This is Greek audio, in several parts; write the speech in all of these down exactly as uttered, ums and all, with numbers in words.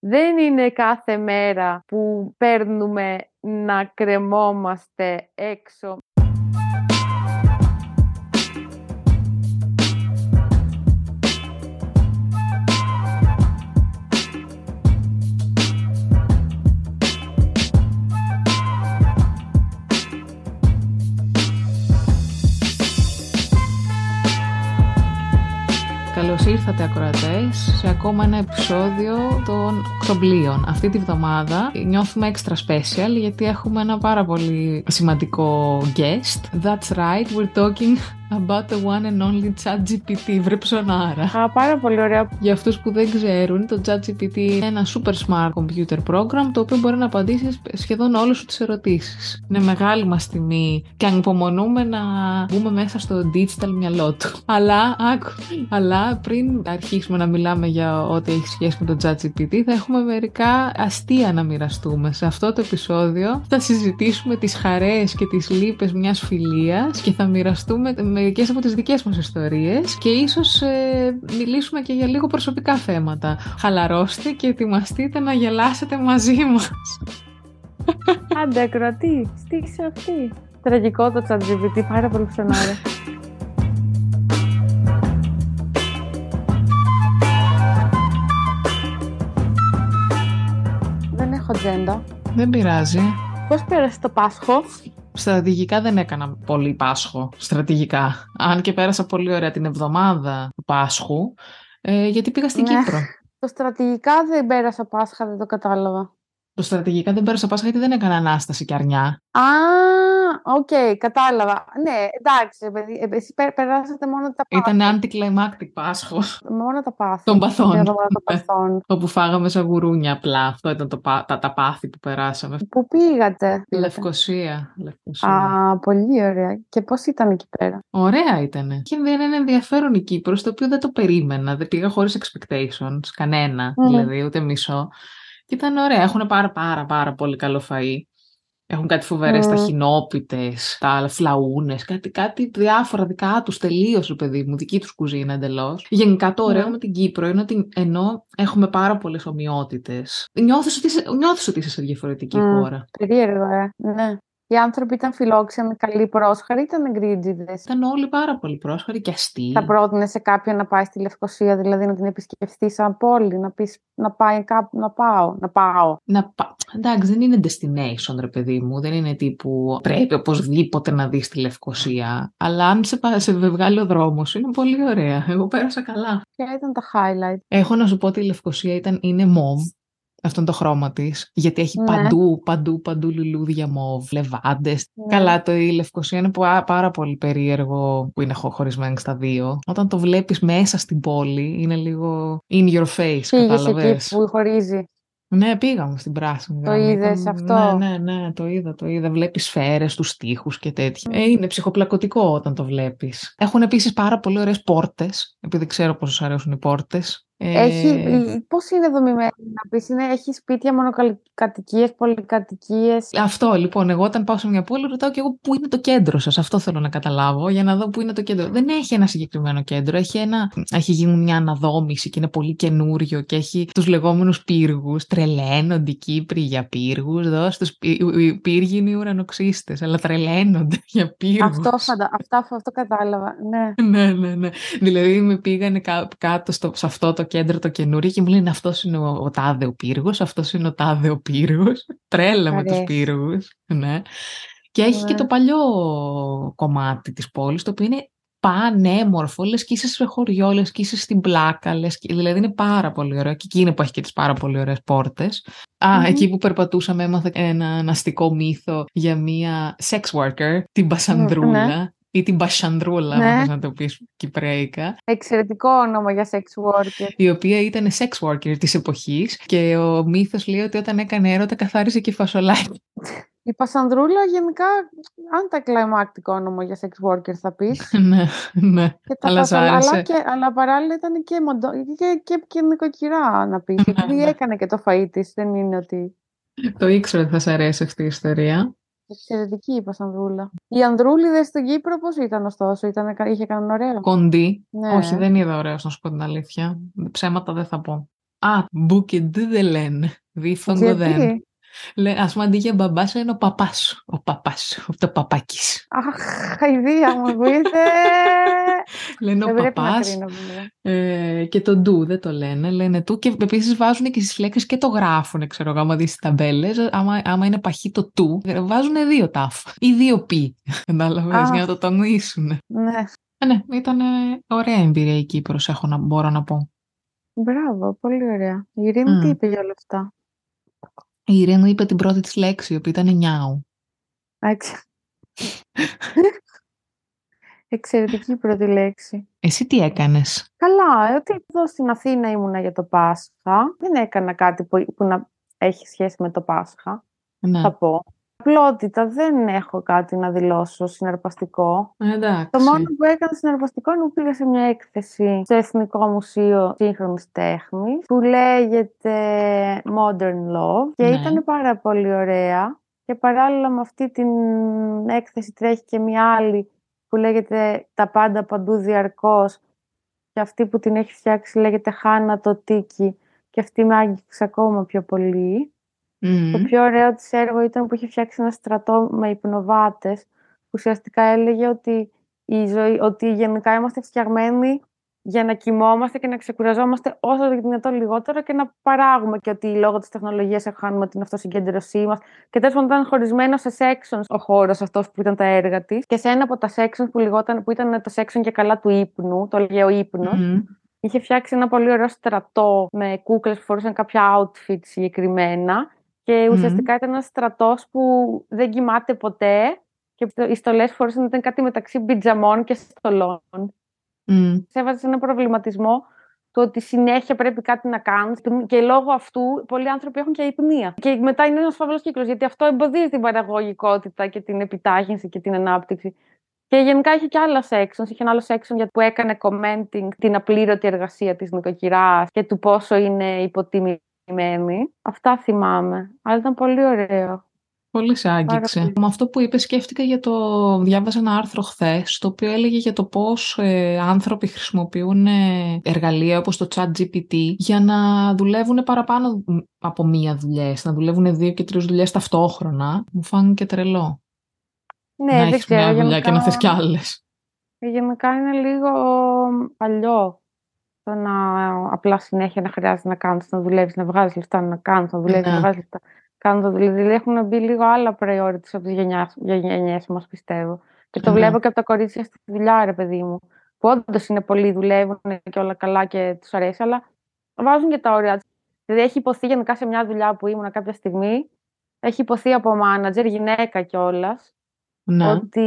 Δεν είναι κάθε μέρα που παίρνουμε να κρεμόμαστε έξω. Καλώς ήρθατε ακροατές σε ακόμα ένα επεισόδιο των Ξομπλίων. Αυτή τη βδομάδα νιώθουμε extra special γιατί έχουμε ένα πάρα πολύ σημαντικό guest. That's right, we're talking about the one and only ChatGPT. Βρε ψωνάρα. Α, πάρα πολύ ωραία. Για αυτούς που δεν ξέρουν, το ChatGPT είναι ένα super smart computer program το οποίο μπορεί να απαντήσει σχεδόν όλες σου τις ερωτήσεις. Είναι μεγάλη μας τιμή και ανυπομονούμε να μπούμε μέσα στο digital μυαλό του. Αλλά, άκου, αλλά πριν αρχίσουμε να μιλάμε για ό,τι έχει σχέση με το ChatGPT, θα έχουμε μερικά αστεία να μοιραστούμε. Σε αυτό το επεισόδιο θα συζητήσουμε τις χαρές και τις λύπες μιας φιλίας και θα μοιραστούμε μερικές από τις δικές μας ιστορίες και ίσως ε, μιλήσουμε και για λίγο προσωπικά θέματα. Χαλαρώστε και ετοιμαστείτε να γελάσετε μαζί μας. Άντε, ακροατή, στήξε αυτή. Τραγικό το ChatGPT, πάρα πολύ ψωνάρα. Δεν έχω ατζέντα. Δεν πειράζει. Πώς πέρασε το Πάσχο? Στρατηγικά δεν έκανα πολύ Πάσχο. Στρατηγικά. Αν και πέρασα πολύ ωραία την εβδομάδα του Πάσχου, ε, γιατί πήγα στην Ναι. Κύπρο. Το στρατηγικά δεν πέρασα Πάσχα, δεν το κατάλαβα. Το στρατηγικά δεν πέρασα Πάσχα γιατί δεν έκανα Ανάσταση και αρνιά. Α, οκ, okay, κατάλαβα. Ναι, εντάξει, παιδί, εσύ πε, περάσατε μόνο τα πάθη. Ήταν anticlimactic Πάσχο. Μόνο τα πάθη. Των παθών. Μόνο τα παθών. Όπου φάγαμε σαν γουρούνια απλά. Αυτό ήταν το, τα, τα πάθη που περάσαμε. Πού πήγατε? Λευκοσία. Λευκοσία. Α, πολύ ωραία. Και πώς ήταν εκεί πέρα? Ωραία ήτανε. Και δεν είναι ενδιαφέρον η Κύπρος, το οποίο δεν το περίμενα. Δεν πήγα χωρίς expectations, κανένα, mm. δηλαδή, ούτε μισό. Και ήταν ωραία. Έχουν πάρα πάρα πάρα πολύ καλό φαΐ. Έχουν κάτι φοβερές mm. ταχινόπιτες, τα φλαούνες, κάτι, κάτι διάφορα δικά τους, τελείως, το παιδί μου, δική τους κουζίνα εντελώς. Γενικά το ωραίο mm. με την Κύπρο είναι ότι ενώ έχουμε πάρα πολλές ομοιότητες, νιώθεις ότι είσαι, νιώθεις ότι είσαι σε διαφορετική mm. χώρα. Περίεργο, ε. Ναι. Οι άνθρωποι ήταν φιλόξενοι, καλοί, πρόσχαροι, ήταν γκρίτζιδες? Ήταν όλοι πάρα πολύ πρόσχαροι και αστείοι. Θα πρότεινε σε κάποιον να πάει στη Λευκοσία, δηλαδή να την επισκεφτεί σαν πόλη, να πεις να πάει κάπου, να πάω, να πάω. Να πα... Εντάξει, δεν είναι destination, ρε παιδί μου, δεν είναι τύπου πρέπει οπωσδήποτε να δεις τη Λευκοσία. Αλλά αν σε, σε βγάλει ο δρόμος, είναι πολύ ωραία. Εγώ πέρασα καλά. Ποια ήταν τα highlight? Έχω να σου πω ότι η Λευκοσία ήταν, είναι μοβ. Αυτό είναι το χρώμα της, γιατί έχει ναι. παντού, παντού, παντού λουλούδια μοβ, λεβάντες. Ναι. Καλά, το η Λευκοσία είναι πάρα πολύ περίεργο που είναι χωρισμένη στα δύο. Όταν το βλέπεις μέσα στην πόλη, είναι λίγο in your face, κατάλαβες. Εκεί που χωρίζει. Ναι, πήγαμε στην πράσινη. Το είδες αυτό? Ναι, ναι, ναι, το είδα, το είδα. Βλέπεις σφαίρες, τους τοίχους και τέτοια. Mm. Ε, είναι ψυχοπλακωτικό όταν το βλέπεις. Έχουν επίσης πάρα πολύ ωραίες πόρτες, επειδή ξέρω πόσο αρέσουν οι πόρτες. Έχει, ε... πώς είναι δομημένη να πεις, είναι, έχει σπίτια μονοκατοικίες, πολυκατοικίες? Αυτό λοιπόν, εγώ όταν πάω σε μια πόλη ρωτάω και εγώ πού είναι το κέντρο σας, αυτό θέλω να καταλάβω για να δω πού είναι το κέντρο. Δεν έχει ένα συγκεκριμένο κέντρο, έχει, ένα, έχει γίνει μια αναδόμηση και είναι πολύ καινούριο και έχει τους λεγόμενους πύργους, τρελαίνονται οι Κύπροι για πύργους, δώσ' τους οι πύργοι είναι οι ουρανοξύστες, αλλά τρελαίνονται για πύργους. Αυτό, φαντα... αυτό, αυτό κατάλαβα, ναι. ναι, ναι, ναι. Δηλαδή με πήγανε κά, κάτω στο, σε αυτό το κέντρο το καινούριο και μου λένε αυτός είναι ο, ο τάδε ο πύργος, αυτός είναι ο τάδε ο πύργος. Τρέλα με τους πύργους. Ναι. Και έχει ναι. και το παλιό κομμάτι της πόλης, το οποίο είναι πανέμορφο, λες και είσαι σε χωριό, λες και είσαι στην πλάκα, λες και... δηλαδή είναι πάρα πολύ ωραίο. Και εκείνη που έχει και τις πάρα πολύ ωραίες πόρτες. Α, mm-hmm. εκεί που περπατούσαμε έμαθα ένα αστικό μύθο για μία sex worker, την Μπασανδρούλα. Mm-hmm. Ή την Μπασανδρούλα, ναι. αν να το πεις κυπραίικα. Εξαιρετικό όνομα για sex worker. Η οποία ήταν sex worker της εποχής και ο μύθος λέει ότι όταν έκανε έρωτα καθάρισε και φασολάκι. Η Πασανδρούλα γενικά, αντακλιμακτικό όνομα για sex worker θα πεις. ναι, ναι. Και τα αλλά, αλλά, και, αλλά παράλληλα ήταν και, μοντο, και, και, και νοικοκυρά να πεις. Γιατί έκανε και το φαΐ της, δεν είναι ότι... Το ήξερα ότι θα σε αρέσει αυτή η ιστορία. Εξαιρετική η Πασανδρούλα. Οι ανδρούλιδες στην Κύπρο πώς ήταν ωστόσο, ήταν, είχε κανένα ωραίο? Κοντή. Ναι. Όχι, δεν είδα ωραίο να σου πω την αλήθεια. Ψέματα δεν θα πω. Α, μπουκεντού δεν λένε. Διφθόγκο δεν. Γιατί? Ας πούμε, αντί για μπαμπά σου είναι ο παπάς σου. Ο παπάς σου, το παπάκης. Αχ, αηδία μου, βοήθε! Λένε ο Δεν πρέπει να παπάς κρίνω, βέβαια. ε, και το ντου δεν το λένε. Λένε του και επίσης βάζουν και στις λέξεις και το γράφουν, ξέρω εγώ, άμα δεις τις ταμπέλες. Άμα, άμα είναι παχύ το του, βάζουν δύο ταφ ή δύο πι. Κατάλαβες, για να το τονίσουν. Ναι. Ε, ναι, ήταν ωραία εμπειρία η Κύπρος, έχω να, μπορώ να πω. Μπράβο, πολύ ωραία. Η Ειρήνη mm. τι είπε για όλα αυτά? Η Ειρήνη είπε την πρώτη της λέξη, η οποία ήταν νιάου. Άξι. Εξαιρετική πρώτη λέξη. Εσύ τι έκανες? Καλά, ότι εδώ στην Αθήνα ήμουνα για το Πάσχα. Δεν έκανα κάτι που, που να έχει σχέση με το Πάσχα, ναι. θα πω. Απλότητα, δεν έχω κάτι να δηλώσω συναρπαστικό. Εντάξει. Το μόνο που έκανα συναρπαστικό είναι που πήγα σε μια έκθεση στο Εθνικό Μουσείο Σύγχρονης Τέχνης που λέγεται Modern Love και ναι. ήταν πάρα πολύ ωραία. Και παράλληλα με αυτή την έκθεση τρέχει και μια άλλη που λέγεται Τα πάντα παντού διαρκώς και αυτή που την έχει φτιάξει λέγεται Χάνα το Τίκι και αυτή με άγγιξε ακόμα πιο πολύ. Mm. Το πιο ωραίο της έργο ήταν που είχε φτιάξει ένα στρατό με υπνοβάτες που ουσιαστικά έλεγε ότι, η ζωή, ότι γενικά είμαστε φτιαγμένοι για να κοιμόμαστε και να ξεκουραζόμαστε όσο το δυνατόν λιγότερο και να παράγουμε και ότι λόγω της τεχνολογίας χάνουμε την αυτοσυγκέντρωσή μας. Και τέλος πάντων ήταν χωρισμένο σε sections ο χώρος αυτός που ήταν τα έργα της και σε ένα από τα sections που, λιγόταν, που ήταν το section και καλά του ύπνου, το έλεγε ο ύπνος, mm. είχε φτιάξει ένα πολύ ωραίο στρατό με κούκλες που φορούσαν κάποια outfit συγκεκριμένα. Και ουσιαστικά mm. ήταν ένας στρατός που δεν κοιμάται ποτέ και οι στολές που φορούσαν ήταν κάτι μεταξύ πιτζαμών και στολών. Mm. Έβαζε σε έναν προβληματισμό το ότι συνέχεια πρέπει κάτι να κάνεις και λόγω αυτού πολλοί άνθρωποι έχουν και υπνία. Και μετά είναι ένας φαύλος κύκλος, γιατί αυτό εμποδίζει την παραγωγικότητα και την επιτάχυνση και την ανάπτυξη. Και γενικά είχε και άλλα sections. Είχε ένα άλλο section που έκανε commenting την απλήρωτη εργασία της νοικοκυράς και του πόσο είναι υποτιμημένη. Αυτά θυμάμαι, αλλά ήταν πολύ ωραίο. Πολύ σε άγγιξε. Με αυτό που είπε σκέφτηκα για το... Διάβασα ένα άρθρο χθες, το οποίο έλεγε για το πώς ε, άνθρωποι χρησιμοποιούν ε, εργαλεία όπως το ChatGPT για να δουλεύουν παραπάνω από μία δουλειές, να δουλεύουν δύο και τρεις δουλειές ταυτόχρονα. Μου φάνηκε τρελό. Ναι, να δεν έχεις ξέρω, μία δουλειά γενικά... και να θες κι άλλες. Γενικά είναι λίγο παλιό. Το να απλά συνέχεια να χρειάζεται να κάνεις, να δουλεύεις, να βγάζεις λεφτά, να κάνεις, να δουλεύεις, ναι. να βγάζεις λεφτά. Κάνεις, δηλαδή έχουν μπει λίγο άλλα priorities από τις γενιές μας, πιστεύω. Και το ναι. βλέπω και από τα κορίτσια στη δουλειά, ρε παιδί μου. Που όντως είναι πολλοί, δουλεύουν και όλα καλά και τους αρέσει, αλλά βάζουν και τα όρια. Δηλαδή έχει υποθεί γενικά σε μια δουλειά που ήμουν κάποια στιγμή, έχει υποθεί από manager, γυναίκα κιόλας, ναι. ότι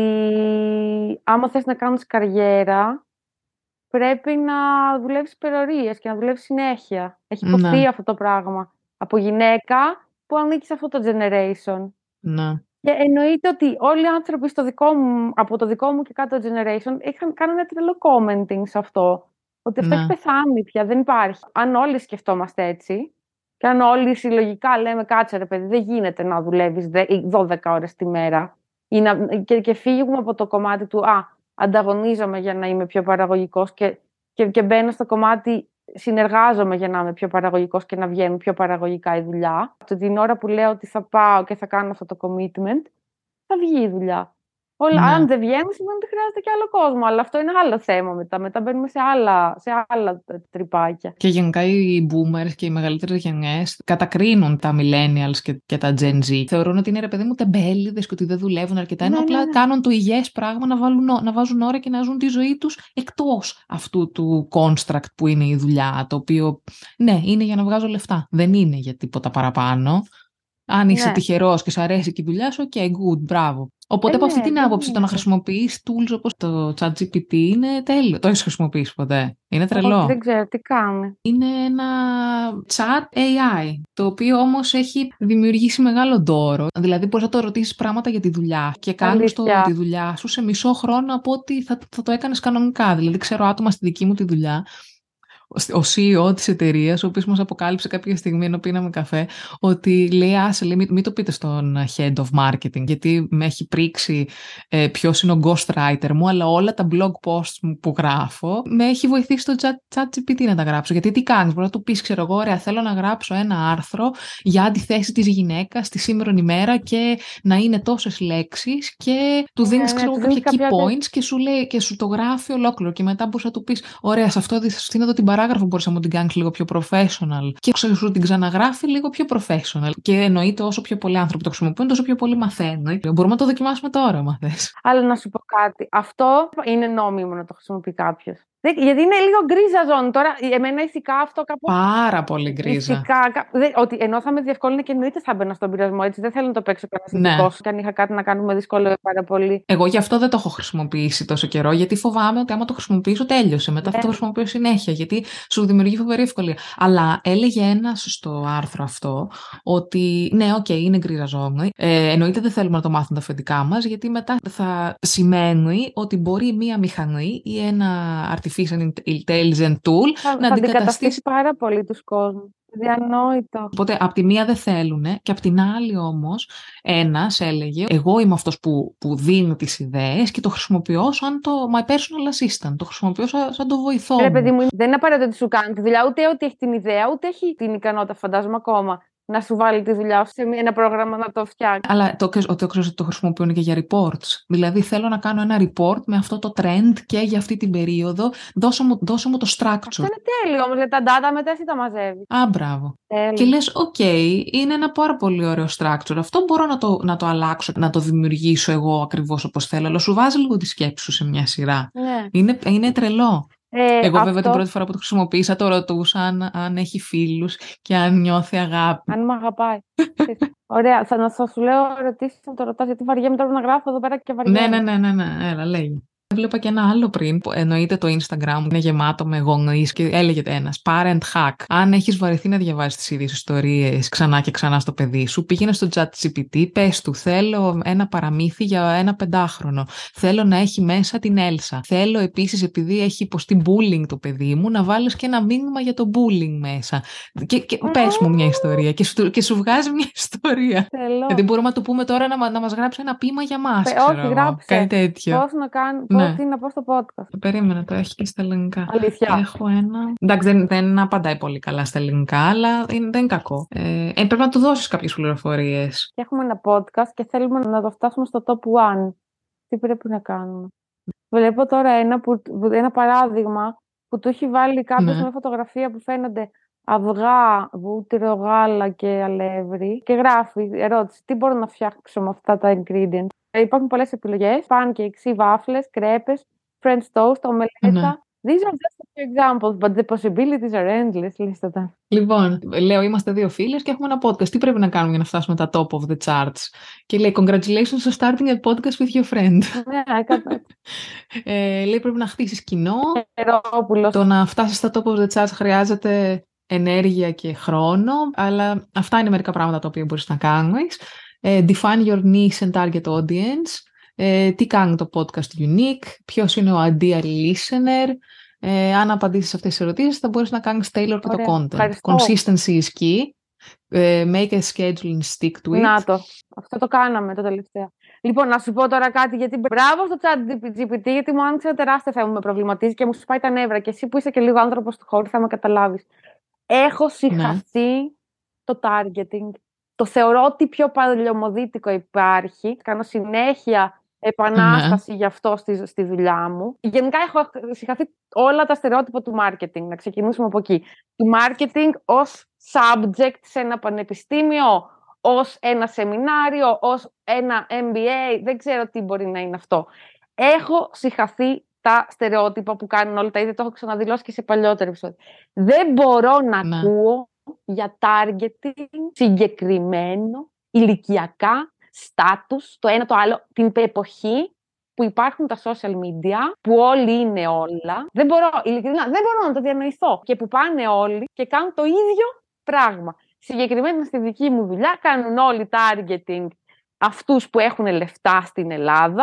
άμα θες να κάνεις καριέρα, πρέπει να δουλεύεις υπερορίες και να δουλεύεις συνέχεια. Έχει υποθεί ναι. αυτό το πράγμα από γυναίκα που ανήκει σε αυτό το generation. Ναι. Και εννοείται ότι όλοι οι άνθρωποι στο δικό μου, από το δικό μου και κάτω generation είχαν κάνει ένα τρελό commenting σε αυτό. Ότι αυτό ναι. έχει πεθάνει πια, δεν υπάρχει. Αν όλοι σκεφτόμαστε έτσι και αν όλοι συλλογικά λέμε κάτσε ρε παιδί, δεν γίνεται να δουλεύεις δώδεκα ώρες τη μέρα ή να, και, και φύγουμε από το κομμάτι του «Α, ανταγωνίζομαι για να είμαι πιο παραγωγικός» και, και, και μπαίνω στο κομμάτι «συνεργάζομαι για να είμαι πιο παραγωγικός και να βγαίνουν πιο παραγωγικά η δουλειά». Την ώρα που λέω ότι θα πάω και θα κάνω αυτό το commitment, θα βγει η δουλειά. Όλα, ναι. Αν δεν βγαίνουν, σημαίνει ότι χρειάζεται και άλλο κόσμο. Αλλά αυτό είναι άλλο θέμα μετά. Μετά μπαίνουμε σε άλλα, σε άλλα τρυπάκια. Και γενικά οι boomers και οι μεγαλύτερες γενιές κατακρίνουν τα millennials και, και τα Gen Z. Θεωρούν ότι είναι ρε παιδί μου τεμπέληδες και ότι δεν δουλεύουν αρκετά. Ενώ ναι, απλά ναι, ναι. κάνουν το υγιές πράγμα να, βάλουν, να βάζουν ώρα και να ζουν τη ζωή τους εκτός αυτού του construct που είναι η δουλειά. Το οποίο, ναι, είναι για να βγάζω λεφτά. Δεν είναι για τίποτα παραπάνω. Αν είσαι ναι. τυχερός και σου αρέσει και η δουλειά σου, ok, good, μπράβο. Οπότε ε, από αυτή ναι, την άποψη, το να χρησιμοποιείς tools όπως το ChatGPT είναι τέλειο. Το έχεις χρησιμοποιήσει ποτέ? Είναι τρελό. Όχι, δεν ξέρω τι κάνει. Είναι ένα chat έι άι, το οποίο όμως έχει δημιουργήσει μεγάλο ντόρο. Δηλαδή μπορείς να το ρωτήσεις πράγματα για τη δουλειά και κάνεις το, τη δουλειά σου σε μισό χρόνο από ότι θα, θα το έκανες κανονικά. Δηλαδή ξέρω άτομα στη δική μου τη δουλειά ο σι ι ο της εταιρείας, ο οποίος μας αποκάλυψε κάποια στιγμή ενώ πίναμε καφέ, ότι λέει, άσε, λέει, μην, μην το πείτε στον head of marketing, γιατί με έχει πρίξει ε, ποιος είναι ο ghostwriter μου, αλλά όλα τα blog posts που γράφω με έχει βοηθήσει το chat τζι πι τι να τα γράψω. Γιατί τι κάνεις, μπορεί να του πεις, ξέρω εγώ, ωραία, θέλω να γράψω ένα άρθρο για αντιθέση της γυναίκας στη σήμερον ημέρα και να είναι τόσες λέξεις και του δίνεις, ναι, ξέρω εγώ, ναι, κάποια key κάποια... points και σου, λέει, και σου το γράφει ολόκληρο και μετά μπορείς να του πεις, ωραία, σε αυτό, αυτήν εδώ την παράγραφο μπορείς να μου την κάνεις λίγο πιο professional και σου την ξαναγράφει λίγο πιο professional. Και εννοείται όσο πιο πολλοί άνθρωποι το χρησιμοποιούν, τόσο πιο πολύ μαθαίνουν. Μπορούμε να το δοκιμάσουμε τώρα, άμα θες. Αλλά να σου πω κάτι. Αυτό είναι νόμιμο να το χρησιμοποιεί κάποιος. Γιατί είναι λίγο γκρίζα ζώνη. Τώρα, εμένα ηθικά αυτό κάπου. Πάρα πολύ γκρίζα. Ηθικά, δε, ότι ενώ θα με διευκόλυνε και εννοείται θα μπαίνα στον πειρασμό, έτσι. Δεν θέλω να το παίξω κανένα ηθικό. Ναι. Και αν είχα κάτι να κάνω, με δυσκολεύει πάρα πολύ. Εγώ γι' αυτό δεν το έχω χρησιμοποιήσει τόσο καιρό, γιατί φοβάμαι ότι άμα το χρησιμοποιήσω, τέλειωσε. Μετά ναι. θα το χρησιμοποιήσω συνέχεια, γιατί σου δημιουργεί φοβερή ευκολία. Αλλά έλεγε ένας στο άρθρο αυτό ότι ναι, οκ, okay, είναι γκρίζα ζώνη. Ε, εννοείται δεν θέλουμε να το μάθουν τα αφεντικά μας, γιατί μετά θα σημαίνει ότι μπορεί μία μηχανή ή ένα artificial intelligent tool θα, να θα αντικαταστήσει πάρα πολύ τους κόσμους. Διανόητο. Οπότε, απ' τη μία δεν θέλουν και απ' την άλλη όμως ένας έλεγε εγώ είμαι αυτός που, που δίνει τις ιδέες και το χρησιμοποιώ σαν το my personal assistant, το χρησιμοποιώ σαν, σαν το βοηθό Ρε μου. παιδί μου, δεν είναι απαραίτητο ότι σου κάνει τη δουλειά, ούτε ότι έχει την ιδέα, ούτε έχει την ικανότητα, φαντάζομαι ακόμα, να σου βάλει τη δουλειά σε ένα πρόγραμμα να το φτιάξει. Αλλά το, το, το, το χρησιμοποιούν και για reports. Δηλαδή θέλω να κάνω ένα report με αυτό το trend και για αυτή την περίοδο. Δώσε μου, δώσε μου το structure. Αυτό είναι τέλειο όμως, γιατί τα data μετά εσύ τα μαζεύει. Α, μπράβο. Τέλειο. Και λες, οκ, okay, είναι ένα πάρα πολύ ωραίο structure. Αυτό μπορώ να το, να το αλλάξω, να το δημιουργήσω εγώ ακριβώς όπως θέλω. Αλλά σου βάζει λίγο τη σκέψη σου σε μια σειρά. Ναι. Είναι, είναι τρελό. Ε, Εγώ αυτό... βέβαια την πρώτη φορά που το χρησιμοποίησα το ρωτούσα αν, αν έχει φίλους και αν νιώθει αγάπη. Αν με αγαπάει. Ωραία, θα, θα σου λέω ερωτήσεις να το ρωτάς, γιατί βαριέμαι τώρα να γράφω εδώ πέρα και βαριέμαι. Ναι, ναι, ναι, ναι, ναι, έλα, λέγει. Βλέπα και ένα άλλο πριν, που εννοείται το Instagram είναι γεμάτο με γονείς και έλεγε ένας parent hack. Αν έχεις βαρεθεί να διαβάσεις τις ίδιες ιστορίες ξανά και ξανά στο παιδί σου, πήγαινε στο chat τζι πι τι, πες του, θέλω ένα παραμύθι για ένα πεντάχρονο. Θέλω να έχει μέσα την Έλσα. Θέλω επίσης, επειδή έχει υποστεί bullying το παιδί μου, να βάλεις και ένα μήνυμα για το bullying μέσα. Και, και πες μου μια ιστορία και σου, και σου βγάζει μια ιστορία. Θέλω. Γιατί μπορούμε να το πούμε τώρα να, να μας γράψει ένα ποίημα για μας. Πε, όχι, γράψε. Κάτι τέτοιο. Πώς να κάνω. Ναι. Τι να πω στο podcast. Περίμενα, το έχει και στα ελληνικά. Αλήθεια. Έχω ένα. Εντάξει, δεν, δεν απαντάει πολύ καλά στα ελληνικά, αλλά είναι, δεν είναι κακό. Ε, ε, πρέπει να του δώσεις κάποιες πληροφορίες. Και έχουμε ένα podcast και θέλουμε να το φτάσουμε στο top one. Τι πρέπει να κάνουμε. Βλέπω τώρα ένα, που, ένα παράδειγμα που του έχει βάλει κάποιος, ναι, με φωτογραφία που φαίνονται αυγά, βούτυρο, γάλα και αλεύρι και γράφει ερώτηση, τι μπορώ να φτιάξω με αυτά τα ingredients. Υπάρχουν πολλές επιλογές, pancakes ή βάφλες, κρέπες, French toast, ομελέτα. Ναι. These are just a few examples, but the possibilities are endless. Λίστατα. Λοιπόν, λέω, είμαστε δύο φίλες και έχουμε ένα podcast. Τι πρέπει να κάνουμε για να φτάσουμε τα top of the charts? Και λέει, congratulations for starting a podcast with your friend. Ναι, έκανα. ε, λέει, πρέπει να χτίσεις κοινό. Ερόπουλος. Το να φτάσεις στα top of the charts χρειάζεται ενέργεια και χρόνο, αλλά αυτά είναι μερικά πράγματα τα οποία μπορείς να κάνεις. Define your niche and target audience. Ε, τι κάνει το podcast unique, ποιος είναι ο ideal listener. Ε, αν απαντήσεις σε αυτές τις ερωτήσεις θα μπορείς να κάνεις tailor και το content. Ευχαριστώ. Consistency is key. Ε, make a schedule and stick to it. Να το. Αυτό το κάναμε το τελευταίο. Λοιπόν, να σου πω τώρα κάτι, γιατί μπράβο στο chat τζι πι τι, γιατί μου άνοιξε ένα τεράστιο θέμα, με προβληματίζει και μου σπάει τα νεύρα. Και εσύ που είσαι και λίγο άνθρωπος του χώρου θα με καταλάβεις. Έχω συγχαθεί, ναι, το targeting. Το θεωρώ ότι πιο παλαιομοδίτικο υπάρχει. Κάνω συνέχεια επανάσταση, ναι, γι' αυτό στη, στη δουλειά μου. Γενικά έχω συγχαθεί όλα τα στερεότυπα του marketing. Να ξεκινήσουμε από εκεί. Του marketing ως subject σε ένα πανεπιστήμιο, ως ένα σεμινάριο, ως ένα εμ μπι έι. Δεν ξέρω τι μπορεί να είναι αυτό. Έχω συγχαθεί τα στερεότυπα που κάνουν όλα τα ίδια. Το έχω ξαναδηλώσει και σε παλιότερο επεισόδιο. Δεν μπορώ να, ναι, ακούω για targeting συγκεκριμένο, ηλικιακά, στάτους, το ένα το άλλο, την εποχή που υπάρχουν τα social media, που όλοι είναι όλα. Δεν μπορώ, ειλικρινά, δεν μπορώ να το διανοηθώ. Και που πάνε όλοι και κάνουν το ίδιο πράγμα. Συγκεκριμένα στη δική μου δουλειά κάνουν όλοι targeting αυτούς που έχουν λεφτά στην Ελλάδα,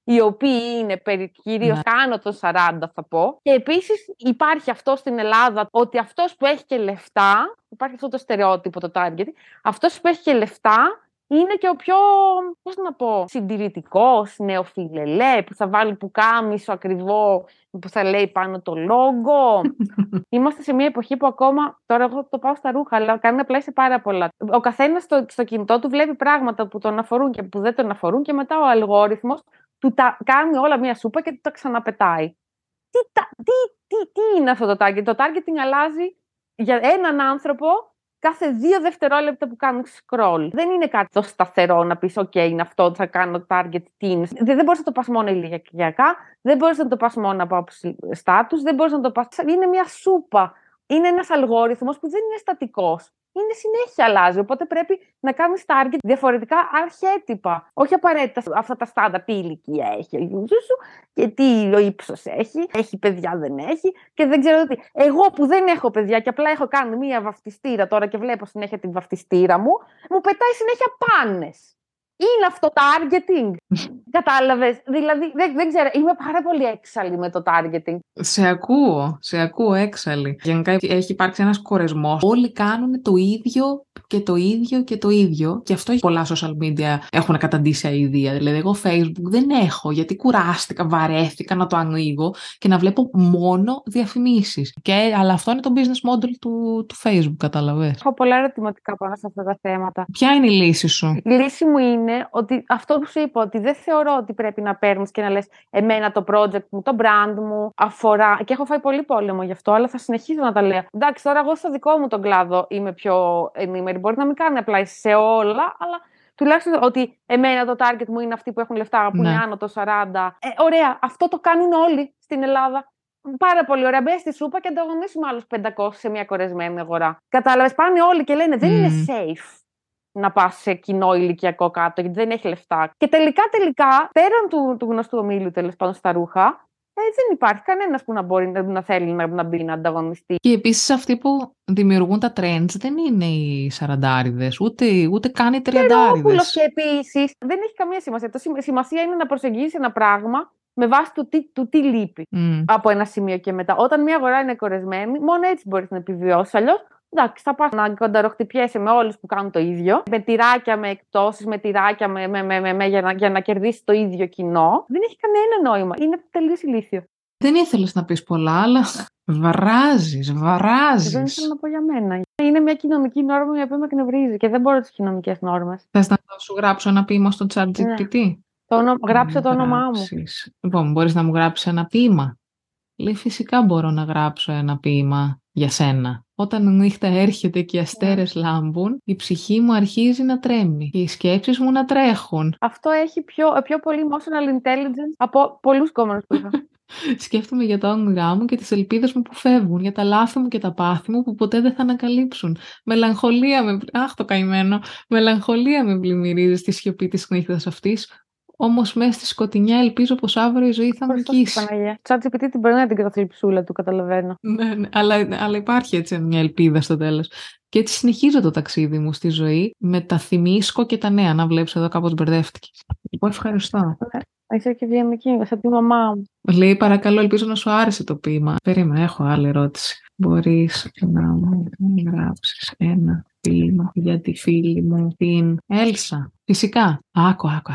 οι οποίοι είναι περί κυρίως ναι. κάτω των σαράντα, θα πω. Και επίσης υπάρχει αυτό στην Ελλάδα, ότι αυτός που έχει και λεφτά, υπάρχει αυτό το στερεότυπο, το target, αυτός που έχει και λεφτά είναι και ο πιο, πώς να πω, συντηρητικός, νεοφιλελέ, που θα βάλει πουκάμισο ακριβό, που θα λέει πάνω το λόγο. Είμαστε σε μια εποχή που ακόμα, τώρα εγώ το πάω στα ρούχα, αλλά κάνει απλά σε πάρα πολλά. Ο καθένας στο, στο κινητό του βλέπει πράγματα που τον αφορούν και που δεν τον αφορούν και μετά ο αλγόριθμος του τα κάνει όλα μια σούπα και του τα ξαναπετάει. Τι, τι, τι, τι είναι αυτό το targeting? Το targeting αλλάζει για έναν άνθρωπο κάθε δύο δευτερόλεπτα που κάνουν scroll. Δεν είναι κάτι το σταθερό να πεις «ΟΚ, είναι αυτό, θα κάνω target teens». Δεν μπορείς να το πας μόνο ηλικιακά, δεν μπορείς να το πας μόνο από status, δεν μπορείς να το πας... Είναι μια σούπα. Είναι ένας αλγόριθμος που δεν είναι στατικός. Είναι συνέχεια αλλάζει, οπότε πρέπει να κάνεις target διαφορετικά αρχέτυπα. Όχι απαραίτητα αυτά τα στάντα, τι ηλικία έχει ο γιου σου και τι ο ύψος έχει, έχει παιδιά δεν έχει και δεν ξέρω τι. Εγώ που δεν έχω παιδιά και απλά έχω κάνει μία βαφτιστήρα τώρα και βλέπω συνέχεια την βαφτιστήρα μου, μου πετάει συνέχεια πάνες. Είναι αυτό targeting. Κατάλαβες. Δηλαδή, δεν, δεν ξέρω, είμαι πάρα πολύ έξαλλη με το targeting. Σε ακούω, σε ακούω έξαλλη. Γενικά έχει υπάρξει ένας κορεσμός. Όλοι κάνουν το ίδιο και το ίδιο και το ίδιο. Και αυτό πολλά social media έχουν καταντήσει αηδία. Δηλαδή, εγώ Facebook δεν έχω, γιατί κουράστηκα, βαρέθηκα να το ανοίγω και να βλέπω μόνο διαφημίσεις. Και, αλλά αυτό είναι το business model του, του Facebook, καταλαβες. Έχω πολλά ερωτηματικά πάνω σε αυτά τα θέματα. Ποια είναι η λύση σου? Η λύση μου είναι ότι αυτό που σου είπα, ότι δεν θεωρώ ότι πρέπει να παίρνεις και να λες εμένα το project μου, το brand μου αφορά. Και έχω φάει πολύ πόλεμο γι' αυτό, αλλά θα συνεχίσω να τα λέω. Εντάξει, τώρα εγώ στο δικό μου τον κλάδο είμαι πιο ενήμερη. Μπορεί να μην κάνει απλά σε όλα, αλλά τουλάχιστον ότι εμένα το target μου είναι αυτοί που έχουν λεφτά, που ναι. είναι άνω το σαράντα. Ε, ωραία, αυτό το κάνουν όλοι στην Ελλάδα. Πάρα πολύ ωραία. Μπες στη σούπα και ανταγωνίσουμε άλλους πεντακόσιους σε μια κορεσμένη αγορά. Κατάλαβες, πάνε όλοι και λένε δεν mm. είναι safe να πας σε κοινό ηλικιακό κάτω, γιατί δεν έχει λεφτά. Και τελικά, τελικά, πέραν του, του γνωστού ομίλου τέλος πάντων στα ρούχα, ε, δεν υπάρχει κανένας που να μπορεί να, να θέλει να, να μπει να ανταγωνιστεί. Και επίσης αυτοί που δημιουργούν τα trends δεν είναι οι σαραντάριδες, ούτε, ούτε καν οι τριαντάριδες. Και επίσης δεν έχει καμία σημασία. Το σημασία είναι να προσεγγίσεις ένα πράγμα με βάση του τι, του τι λείπει mm. από ένα σημείο και μετά. Όταν μια αγορά είναι κορεσμένη, μόνο έτσι μπορείς να επιβιώσεις. Αλλιώς, εντάξει, θα πας να κονταροχτυπιέσαι με όλους που κάνουν το ίδιο. Με τυράκια, με εκπτώσεις, με τυράκια με, με, με, με, με, για, να, για να κερδίσεις το ίδιο κοινό. Δεν έχει κανένα νόημα. Είναι τελείως ηλίθιο. Δεν ήθελες να πεις πολλά, αλλά βαράζεις, βαράζεις. Δεν ήθελα να πω για μένα. Είναι μια κοινωνική νόρμα η οποία με εκνευρίζει και δεν μπορώ τις κοινωνικές νόρμες. Θες να σου γράψω ένα ποίημα στο ChatGPT? Ναι. Το όνομα, γράψε το όνομά μου. Λοιπόν, μπορείς να μου γράψεις ένα ποίημα? Λέει, φυσικά μπορώ να γράψω ένα ποίημα για σένα. Όταν η νύχτα έρχεται και οι αστέρες yeah. λάμπουν, η ψυχή μου αρχίζει να τρέμει και οι σκέψεις μου να τρέχουν. Αυτό έχει πιο, πιο πολύ emotional intelligence από πολλούς κόμμενους που είχα. Σκέφτομαι για τα όνειρά μου και τις ελπίδες μου που φεύγουν, για τα λάθη μου και τα πάθη μου που ποτέ δεν θα ανακαλύψουν. Μελαγχολία με... Αχ, το καημένο. Μελαγχολία με πλημμυρίζει στη σιωπή της νύχτας αυτής. Όμως μέσα στη σκοτεινιά ελπίζω πως αύριο η ζωή θα μου νικήσει. ChatGPT την περνάει την καταθλιψούλα του, καταλαβαίνω. Ναι, ναι, αλλά, αλλά υπάρχει έτσι μια ελπίδα στο τέλος. Και έτσι συνεχίζω το ταξίδι μου στη ζωή με τα θυμίσκω και τα νέα. Να βλέπεις εδώ κάπως μπερδεύτηκε. Λοιπόν, ευχαριστώ. Είσαι και ευγενική, σαν τη μαμά μου. Λέει, παρακαλώ, ελπίζω να σου άρεσε το ποίημα. Περίμενα, έχω άλλη ερώτηση. Μπορείς να μου γράψεις ένα ποίημα για τη φίλη μου, την Έλσα? Φυσικά. Άκου, άκου.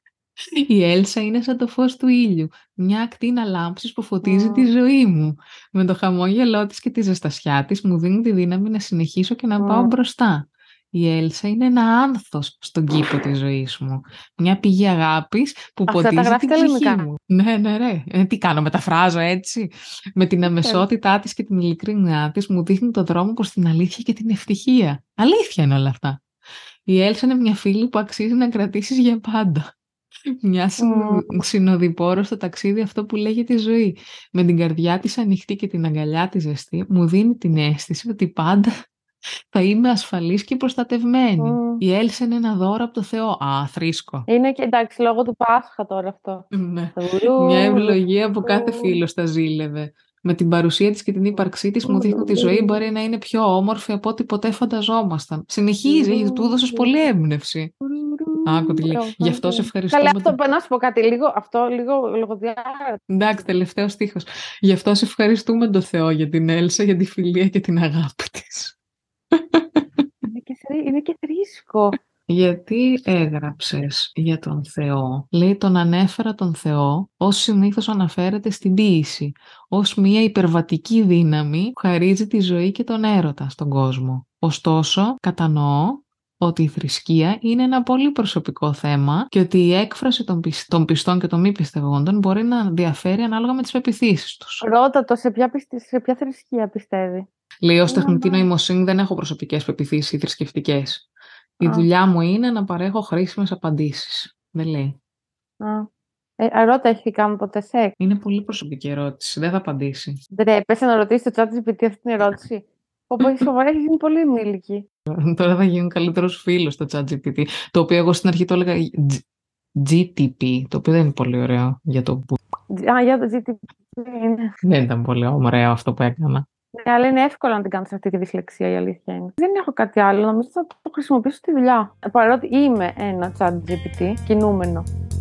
Η Έλσα είναι σαν το φως του ήλιου, μια ακτίνα λάμψης που φωτίζει mm. τη ζωή μου. Με το χαμόγελό της και τη ζεστασιά της μου δίνει τη δύναμη να συνεχίσω και να mm. πάω μπροστά. Η Έλσα είναι ένα άνθος στον κήπο της ζωής μου. Μια πηγή αγάπης που Αυτά ποτίζει την ψυχή μου. Ναι, ναι, ναι. Ε, τι κάνω, μεταφράζω έτσι. Με την αμεσότητά της και την ειλικρίνειά της μου δείχνει το δρόμο προς την αλήθεια και την ευτυχία. Αλήθεια είναι όλα αυτά. Η Έλσα είναι μια φίλη που αξίζει να κρατήσεις για πάντα. Μια mm. συνοδοιπόρο στο ταξίδι αυτό που λέγεται η ζωή. Με την καρδιά της ανοιχτή και την αγκαλιά της ζεστή μου δίνει την αίσθηση ότι πάντα θα είμαι ασφαλής και προστατευμένη. Mm. Η Έλσα είναι ένα δώρο από το Θεό. Α, θρήσκο. Είναι και εντάξει λόγω του Πάσχα τώρα αυτό. Ναι. Μια ευλογία που κάθε φίλος τα ζήλευε. Με την παρουσία της και την ύπαρξή της μου δείχνει ότι η ζωή μπορεί να είναι πιο όμορφη από ό,τι ποτέ φανταζόμασταν. Συνεχίζει, του έδωσες πολλή έμπνευση. Άκου τι λέει. Γι' αυτό σε ευχαριστούμε. Καλά, αυτό το... να σου πω κάτι λίγο, αυτό λίγο λογοδιάρετο. Εντάξει, τελευταίο στίχος. Γι' αυτό σε ευχαριστούμε τον Θεό για την Έλσα, για τη φιλία και την αγάπη της. Είναι και, είναι και θρήσκο. Γιατί έγραψες για τον Θεό? Λέει, τον ανέφερα τον Θεό ως συνήθως αναφέρεται στην ποίηση, ως μια υπερβατική δύναμη που χαρίζει τη ζωή και τον έρωτα στον κόσμο. Ωστόσο, κατανοώ ότι η θρησκεία είναι ένα πολύ προσωπικό θέμα και ότι η έκφραση των, πισ... των πιστών και των μη πιστευόντων μπορεί να διαφέρει ανάλογα με τις πεποιθήσεις τους. Ρώτα το, σε ποια, πιστε... σε ποια θρησκεία πιστεύει? Λέει, ως τεχνητή νοημοσύνη δεν έχω προσωπικές πεποιθήσεις ή θρησκευτικές. Η δουλειά μου είναι να παρέχω χρήσιμες απαντήσεις. Δεν λέει. Α. Ε, ρώτα, έχει κάνει ποτέ σεξ? Είναι πολύ προσωπική ερώτηση. Δεν θα απαντήσει. Ντρέπεσαι να ρωτήσει το ChatGPT αυτή την ερώτηση? Όπω έχει σοβαρά, έχει γίνει πολύ ενήλικη. Τώρα θα γίνουν καλύτερος φίλος στο ChatGPT. Το οποίο εγώ στην αρχή το έλεγα τζι τι πι. Το οποίο δεν είναι πολύ ωραίο για το που. Α, για το τζι τι πι είναι. Δεν ήταν πολύ ωραίο αυτό που έκανα. Ναι, αλλά είναι εύκολο να την κάνεις αυτή τη δυσλεξία, η αλήθεια είναι. Δεν έχω κάτι άλλο. Νομίζω θα το χρησιμοποιήσω στη δουλειά. Παρότι είμαι ένα ChatGPT κινούμενο.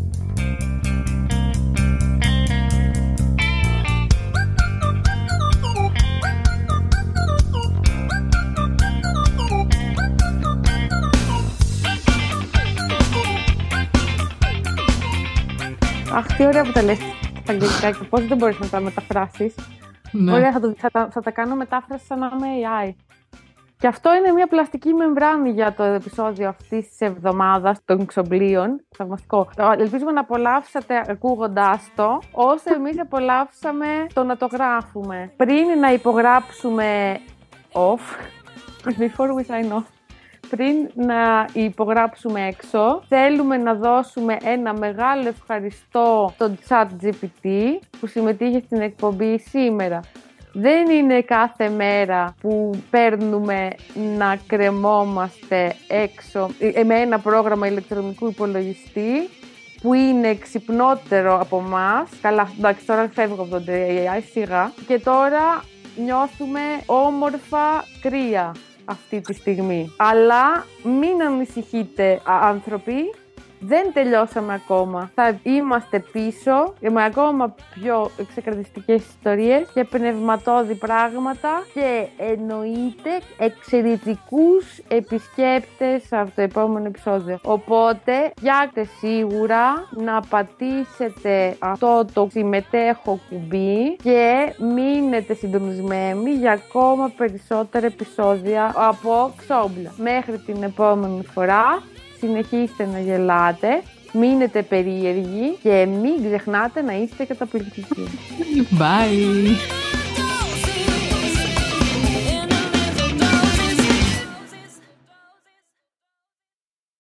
Αχ, τι ωραία που τα λες στα αγγλικά και πώς δεν μπορείς να τα μεταφράσεις. Ναι. Ωραία, θα, το, θα, τα, θα τα κάνω μετάφραση σαν να είμαι έι άι. Και αυτό είναι μια πλαστική μεμβράνη για το επεισόδιο αυτής της εβδομάδας των εξομπλίων. Θαυμαστικό. Ελπίζουμε να απολαύσατε ακούγοντάς το, όσο εμείς απολαύσαμε το να το γράφουμε. Πριν να υπογράψουμε off, before we sign off, πριν να υπογράψουμε έξω, θέλουμε να δώσουμε ένα μεγάλο ευχαριστώ στον ChatGPT που συμμετείχε στην εκπομπή σήμερα. Δεν είναι κάθε μέρα που παίρνουμε να κρεμόμαστε έξω με ένα πρόγραμμα ηλεκτρονικού υπολογιστή που είναι ξυπνότερο από εμάς. Καλά, εντάξει, τώρα φεύγω από τον έι άι σιγά. Και τώρα νιώθουμε όμορφα κρύα αυτή τη στιγμή. Αλλά μην ανησυχείτε, άνθρωποι, δεν τελειώσαμε ακόμα. Θα είμαστε πίσω με ακόμα πιο εξεκρατιστικές ιστορίες και πνευματώδη πράγματα και εννοείται εξαιρετικούς επισκέπτες από το επόμενο επεισόδιο. Οπότε, πιάστε σίγουρα να πατήσετε αυτό το συμμετέχω κουμπί και μείνετε συντονισμένοι για ακόμα περισσότερα επεισόδια από Ξόμπλα. Μέχρι την επόμενη φορά, συνεχίστε να γελάτε, μείνετε περίεργοι και μην ξεχνάτε να είστε καταπληκτικοί. Bye!